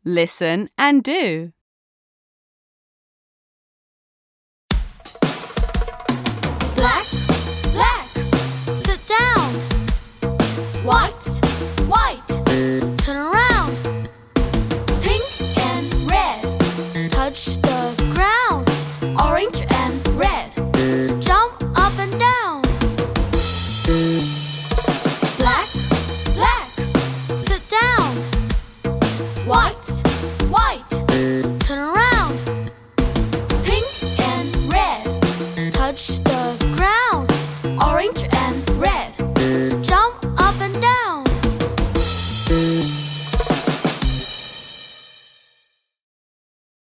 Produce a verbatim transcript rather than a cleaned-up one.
Listen and do. Black, black, sit down. White, white, turn around. Pink and red, touch the ground. Orange and red, jump up and down. Black, black, sit down. White, white, turn around. Pink and red, touch the